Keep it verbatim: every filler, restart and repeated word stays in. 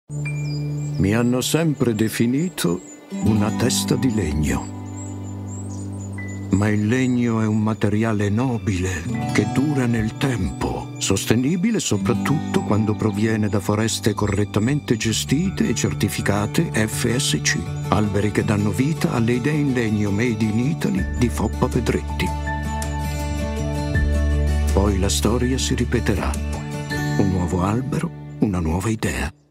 Mi hanno sempre definito una testa di legno. Ma il legno è un materiale nobile che dura nel tempo, sostenibile soprattutto quando proviene da foreste correttamente gestite e certificate F S C. Alberi che danno vita alle idee in legno made in Italy di Foppa Pedretti. Poi la storia si ripeterà. Un nuovo albero, una nuova idea.